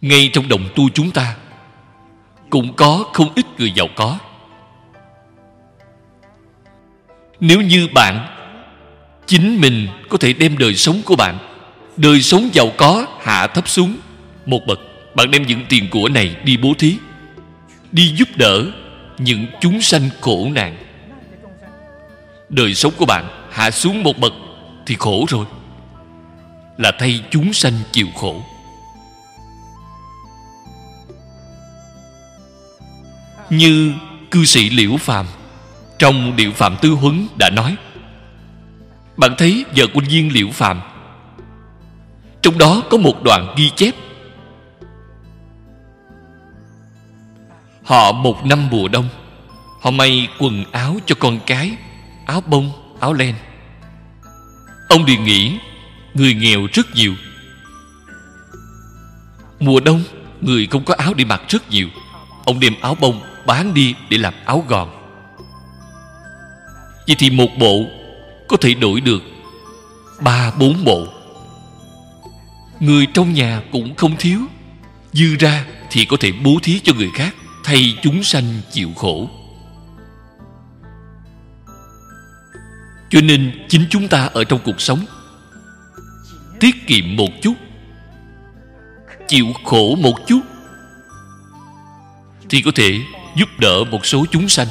Ngay trong đồng tu chúng ta cũng có không ít người giàu có. Nếu như bạn chính mình có thể đem đời sống của bạn, đời sống giàu có hạ thấp xuống một bậc, bạn đem những tiền của này đi bố thí, đi giúp đỡ những chúng sanh khổ nạn, đời sống của bạn hạ xuống một bậc thì khổ rồi, là thay chúng sanh chịu khổ. Như cư sĩ Liễu Phàm trong Điệu Phạm Tư Huấn đã nói, bạn thấy vợ của viên Liễu Phàm, trong đó có một đoạn ghi chép: họ một năm mùa đông, họ may quần áo cho con cái, áo bông, áo len. Ông liền nghĩ người nghèo rất nhiều, mùa đông người không có áo để mặc rất nhiều. Ông đem áo bông bán đi để làm áo gòn. Vậy thì một bộ có thể đổi được 3-4 bộ. Người trong nhà cũng không thiếu, dư ra thì có thể bố thí cho người khác, thay chúng sanh chịu khổ. Cho nên chính chúng ta ở trong cuộc sống tiết kiệm một chút, chịu khổ một chút, thì có thể giúp đỡ một số chúng sanh.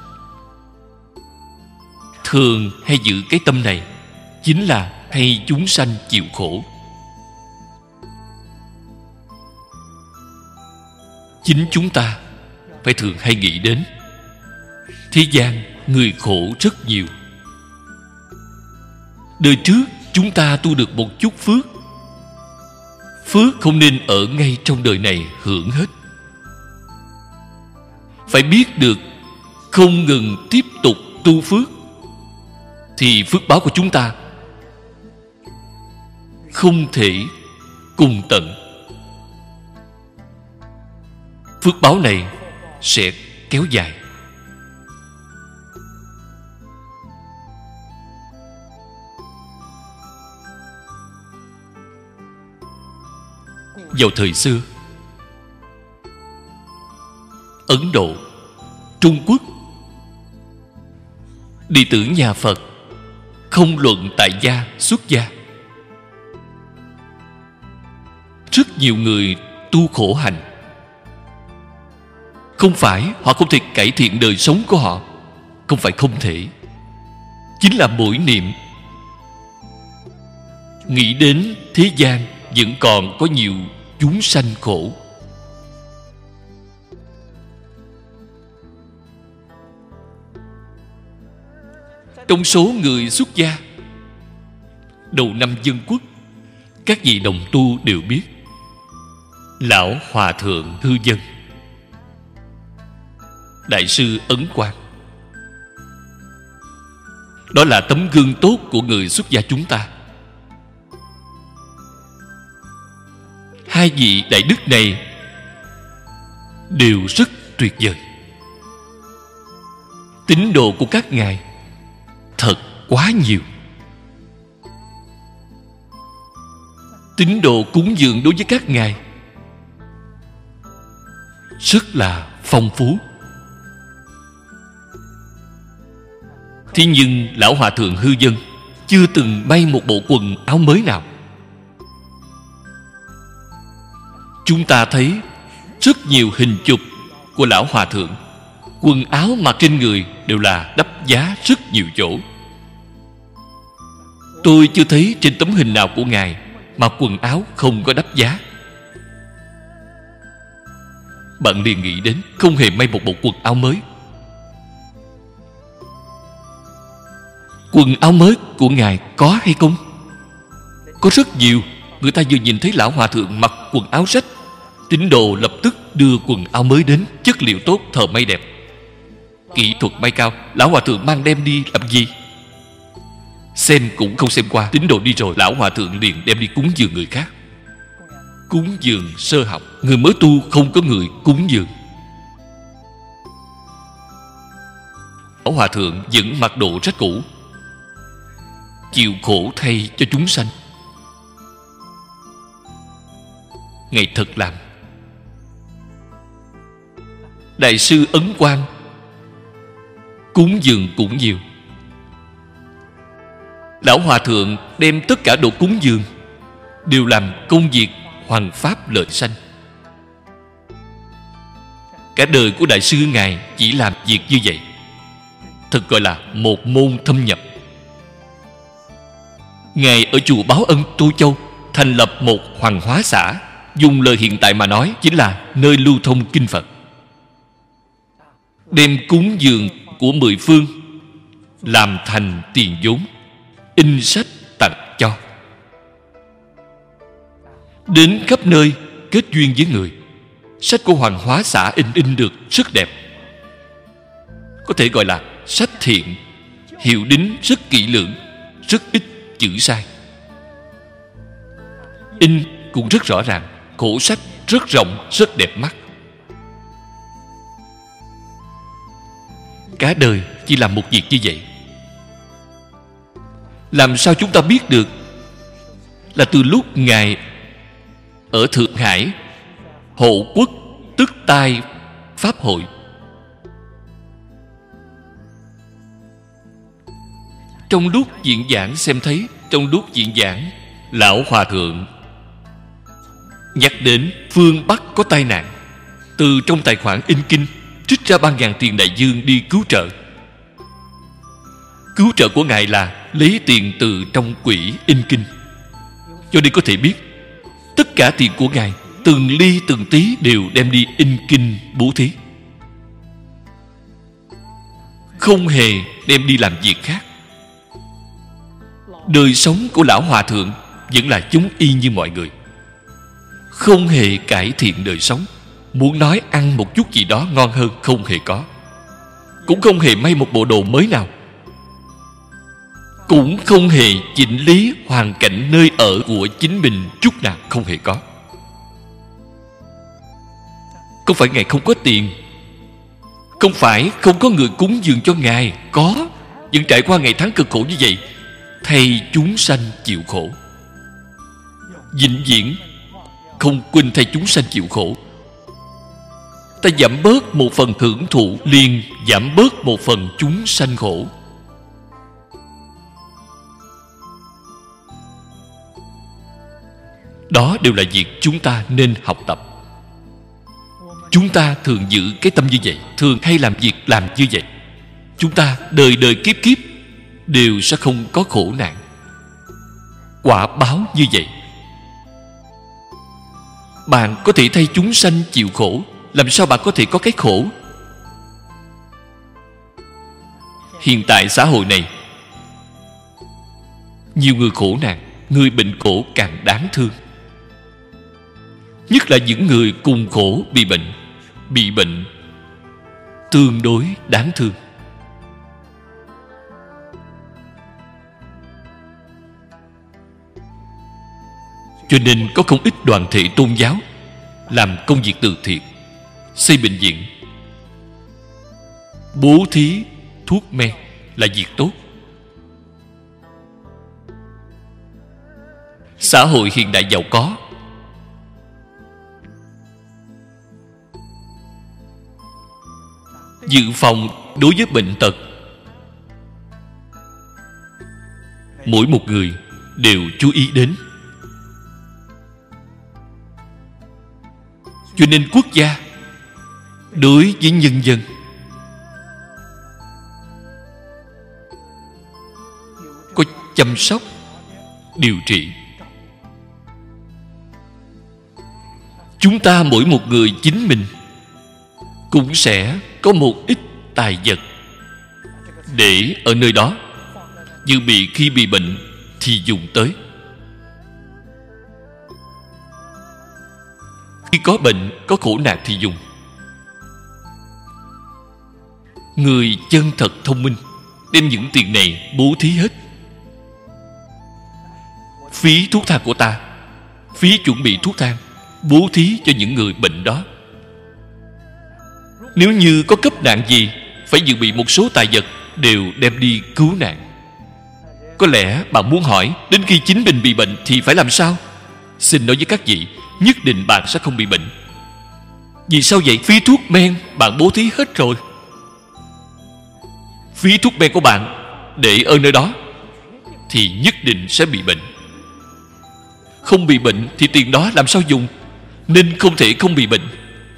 Thường hay giữ cái tâm này, chính là thay chúng sanh chịu khổ. Chính chúng ta phải thường hay nghĩ đến, thế gian người khổ rất nhiều. Đời trước chúng ta tu được một chút phước, phước không nên ở ngay trong đời này hưởng hết, phải biết được không ngừng tiếp tục tu phước, thì phước báo của chúng ta không thể cùng tận. Phước báo này sẽ kéo dài. Vào thời xưa, Ấn Độ, Trung Quốc, đệ tử nhà Phật không luận tại gia xuất gia. Rất nhiều người tu khổ hạnh. Không phải họ không thể cải thiện đời sống của họ, không phải không thể, chính là mỗi niệm nghĩ đến thế gian vẫn còn có nhiều chúng sanh khổ. Trong số người xuất gia đầu năm Dân Quốc, các vị đồng tu đều biết Lão Hòa Thượng Hư Dân, Đại sư Ấn Quang. Đó là tấm gương tốt của người xuất gia chúng ta. Hai vị đại đức này đều rất tuyệt vời. Tín đồ của các ngài thật quá nhiều. Tín đồ cúng dường đối với các ngài rất là phong phú. Thế nhưng Lão Hòa Thượng Hư Dân chưa từng may một bộ quần áo mới nào. Chúng ta thấy rất nhiều hình chụp của Lão Hòa Thượng, quần áo mặc trên người đều là đắp giá rất nhiều chỗ. Tôi chưa thấy trên tấm hình nào của ngài mà quần áo không có đắp giá. Bạn liền nghĩ đến không hề may một bộ quần áo mới. Quần áo mới của ngài có hay không? Có rất nhiều. Người ta vừa nhìn thấy Lão Hòa Thượng mặc quần áo rách, tín đồ lập tức đưa quần áo mới đến, chất liệu tốt, thợ may đẹp, kỹ thuật may cao. Lão Hòa Thượng mang đem đi làm gì? Xem cũng không xem qua, tín đồ đi rồi, Lão Hòa Thượng liền đem đi cúng dường người khác. Cúng dường sơ học, người mới tu không có người cúng dường. Lão Hòa Thượng vẫn mặc đồ rách cũ, chịu khổ thay cho chúng sanh. Ngài thật làm Đại sư Ấn Quang cúng dường cũng nhiều. Lão Hòa Thượng đem tất cả đồ cúng dường đều làm công việc hoằng pháp lợi sanh. Cả đời của Đại sư Ngài chỉ làm việc như vậy, thật gọi là một môn thâm nhập. Ngài ở chùa Báo Ân Tô Châu thành lập một hoàng hóa xã, dùng lời hiện tại mà nói chính là nơi lưu thông kinh Phật. Đem cúng dường của mười phương làm thành tiền vốn, in sách tặng cho. Đến khắp nơi kết duyên với người. Sách của hoàng hóa xã in được rất đẹp, có thể gọi là sách thiện, hiệu đính rất kỹ lưỡng, rất ít chữ sai. In cũng rất rõ ràng, khổ sách rất rộng, rất đẹp mắt. Cả đời chỉ làm một việc như vậy. Làm sao chúng ta biết được? Là từ lúc Ngài ở Thượng Hải hộ quốc tức tai Pháp hội. Trong lúc diễn giảng xem thấy, trong lúc diễn giảng, Lão Hòa Thượng nhắc đến phương Bắc có tai nạn, từ trong tài khoản in kinh trích ra 3.000 tiền đại dương đi cứu trợ. Cứu trợ của Ngài là lấy tiền từ trong quỹ in kinh. Cho nên có thể biết tất cả tiền của Ngài từng ly từng tí đều đem đi in kinh bố thí, không hề đem đi làm việc khác. Đời sống của Lão Hòa Thượng vẫn là giống y như mọi người, không hề cải thiện đời sống. Muốn nói ăn một chút gì đó ngon hơn không hề có, cũng không hề may một bộ đồ mới nào, cũng không hề chỉnh lý hoàn cảnh nơi ở của chính mình chút nào, không hề có. Không phải Ngài không có tiền, không phải không có người cúng dường cho Ngài, có, vẫn trải qua ngày tháng cực khổ như vậy, thay chúng sanh chịu khổ, vĩnh viễn không quên thay chúng sanh chịu khổ. Ta giảm bớt một phần hưởng thụ, liền giảm bớt một phần chúng sanh khổ. Đó đều là việc chúng ta nên học tập. Chúng ta thường giữ cái tâm như vậy, thường hay làm việc làm như vậy, chúng ta đời đời kiếp kiếp đều sẽ không có khổ nạn. Quả báo như vậy. Bạn có thể thay chúng sanh chịu khổ, làm sao bạn có thể có cái khổ? Hiện tại xã hội này, nhiều người khổ nạn, người bệnh khổ càng đáng thương. Nhất là những người cùng khổ bị bệnh tương đối đáng thương. Cho nên có không ít đoàn thể tôn giáo làm công việc từ thiện, xây bệnh viện, bố thí thuốc men là việc tốt. Xã hội hiện đại giàu có, dự phòng đối với bệnh tật, mỗi một người đều chú ý đến. Cho nên quốc gia đối với nhân dân có chăm sóc, điều trị. Chúng ta mỗi một người chính mình cũng sẽ có một ít tài vật để ở nơi đó, dự bị khi bị bệnh thì dùng tới. Khi có bệnh, có khổ nạn thì dùng. Người chân thật thông minh đem những tiền này bố thí hết. Phí thuốc thang của ta, phí chuẩn bị thuốc thang, bố thí cho những người bệnh đó. Nếu như có cấp nạn gì, phải dự bị một số tài vật, đều đem đi cứu nạn. Có lẽ bạn muốn hỏi, đến khi chính mình bị bệnh thì phải làm sao? Xin nói với các vị, nhất định bạn sẽ không bị bệnh. Vì sao vậy? Phí thuốc men bạn bố thí hết rồi. Phí thuốc men của bạn để ở nơi đó thì nhất định sẽ bị bệnh. Không bị bệnh thì tiền đó làm sao dùng? Nên không thể không bị bệnh.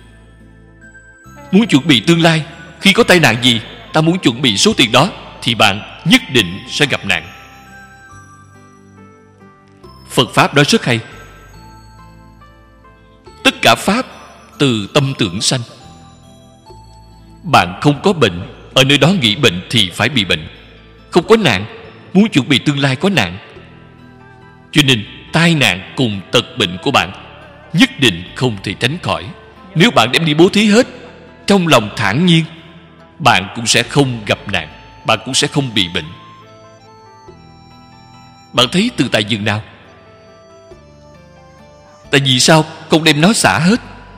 Muốn chuẩn bị tương lai, khi có tai nạn gì, ta muốn chuẩn bị số tiền đó, thì bạn nhất định sẽ gặp nạn. Phật Pháp đó rất hay. Tất cả Pháp từ tâm tưởng sanh. Bạn không có bệnh, ở nơi đó nghĩ bệnh thì phải bị bệnh. Không có nạn, muốn chuẩn bị tương lai có nạn. Cho nên tai nạn cùng tật bệnh của bạn nhất định không thể tránh khỏi. Nếu bạn đem đi bố thí hết, trong lòng thản nhiên, bạn cũng sẽ không gặp nạn, bạn cũng sẽ không bị bệnh. Bạn thấy từ tại giường nào? Tại vì sao không đem nó xả hết?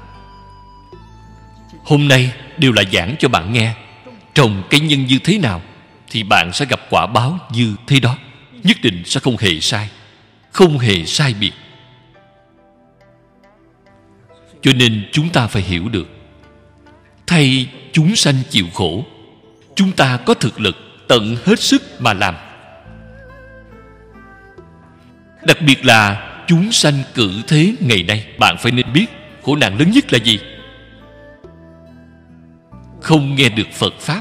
Hôm nay đều là giảng cho bạn nghe. Trồng cây nhân như thế nào thì bạn sẽ gặp quả báo như thế đó. Nhất định sẽ không hề sai, không hề sai biệt. Cho nên chúng ta phải hiểu được, thay chúng sanh chịu khổ, chúng ta có thực lực tận hết sức mà làm. Đặc biệt là chúng sanh cử thế ngày nay, bạn phải nên biết khổ nạn lớn nhất là gì? Không nghe được Phật Pháp.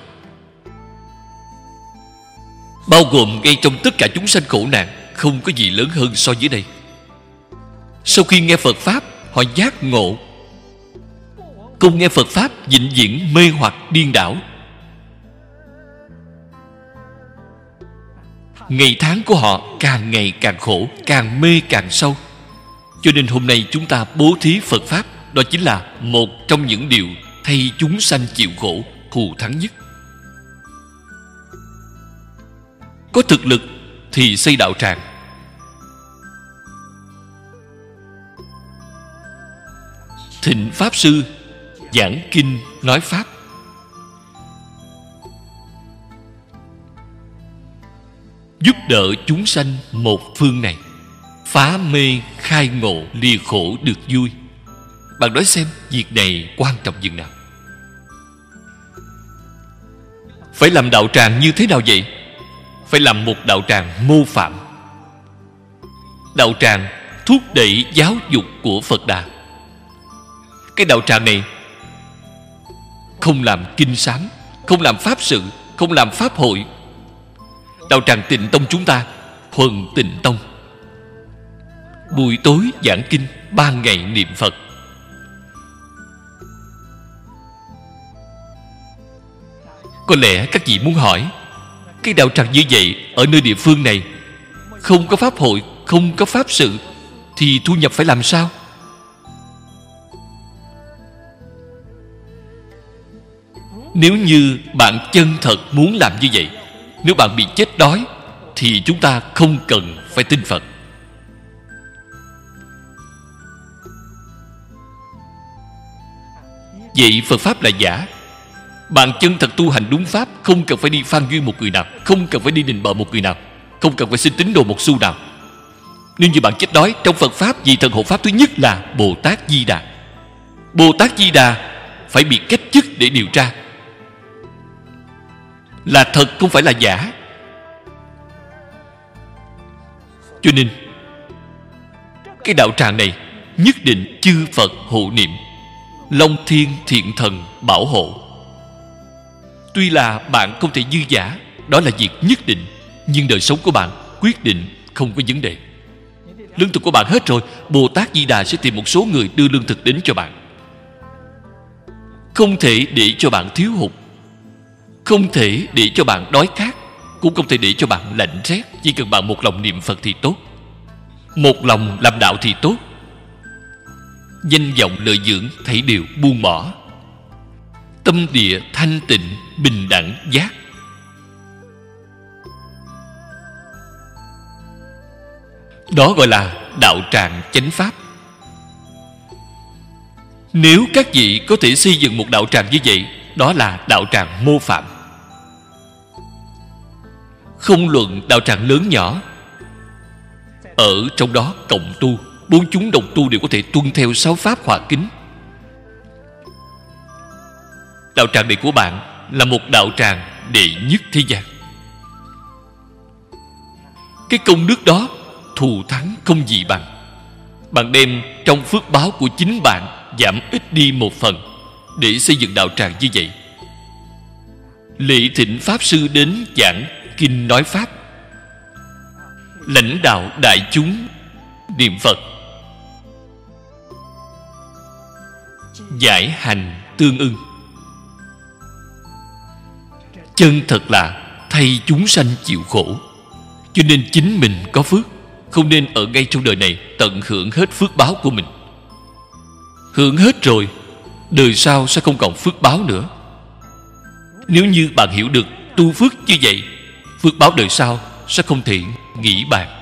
Bao gồm ngay trong tất cả chúng sanh khổ nạn, không có gì lớn hơn so với đây. Sau khi nghe Phật Pháp, họ giác ngộ. Không nghe Phật Pháp, vĩnh viễn mê hoặc điên đảo. Ngày tháng của họ càng ngày càng khổ, càng mê càng sâu. Cho nên hôm nay chúng ta bố thí Phật Pháp, đó chính là một trong những điều thay chúng sanh chịu khổ thù thắng nhất. Có thực lực thì xây đạo tràng. Thịnh Pháp Sư giảng kinh nói Pháp. Giúp đỡ chúng sanh một phương này, phá mê khai ngộ, lìa khổ được vui. Bạn nói xem việc này quan trọng dường nào. Phải làm đạo tràng như thế nào vậy? Phải làm một đạo tràng mô phạm. Đạo tràng thúc đẩy giáo dục của Phật Đà. Cái đạo tràng này không làm kinh sám, không làm pháp sự, không làm pháp hội. Đạo tràng Tịnh Tông chúng ta thuần Tịnh Tông. Buổi tối giảng kinh, 3 ngày niệm Phật. Có lẽ các vị muốn hỏi, cái đạo tràng như vậy ở nơi địa phương này không có pháp hội, không có pháp sự thì thu nhập phải làm sao? Nếu như bạn chân thật muốn làm như vậy, nếu bạn bị chết đói thì chúng ta không cần phải tin Phật. Vậy Phật Pháp là giả. Bạn chân thật tu hành đúng Pháp, không cần phải đi phan duyên một người nào, không cần phải đi nịnh bợ một người nào, không cần phải xin tín đồ một xu nào. Nếu như bạn chết đói, trong Phật Pháp, vị thần hộ Pháp thứ nhất là Bồ Tát Di Đà. Bồ Tát Di Đà phải bị cách chức để điều tra. Là thật, không phải là giả. Cho nên cái đạo tràng này nhất định chư Phật hộ niệm, Long Thiên Thiện Thần bảo hộ. Tuy là bạn không thể dư giả, đó là việc nhất định, nhưng đời sống của bạn quyết định không có vấn đề. Lương thực của bạn hết rồi, Bồ Tát Di Đà sẽ tìm một số người đưa lương thực đến cho bạn. Không thể để cho bạn thiếu hụt, không thể để cho bạn đói khát, cũng không thể để cho bạn lạnh rét. Chỉ cần bạn một lòng niệm Phật thì tốt, một lòng làm đạo thì tốt. Danh vọng lợi dưỡng thảy đều buông bỏ. Tâm địa thanh tịnh, bình đẳng giác. Đó gọi là đạo tràng chánh pháp. Nếu các vị có thể xây dựng một đạo tràng như vậy, đó là đạo tràng mô phạm. Không luận đạo tràng lớn nhỏ, ở trong đó cộng tu, 4 chúng đồng tu đều có thể tuân theo 6 pháp hòa kính. đạo tràng này của bạn là một đạo tràng đệ nhất thế gian. Cái công đức đó thù thắng không gì bằng. Bạn đem trong phước báo của chính bạn giảm ít đi một phần để xây dựng đạo tràng như vậy. Lễ thỉnh Pháp Sư đến giảng kinh nói Pháp, lãnh đạo đại chúng niệm Phật, giải hành tương ưng, chân thật là thay chúng sanh chịu khổ. Cho nên chính mình có phước, không nên ở ngay trong đời này tận hưởng hết phước báo của mình. Hưởng hết rồi, đời sau sẽ không còn phước báo nữa. Nếu như bạn hiểu được tu phước như vậy, phước báo đời sau sẽ không thể nghĩ bàn.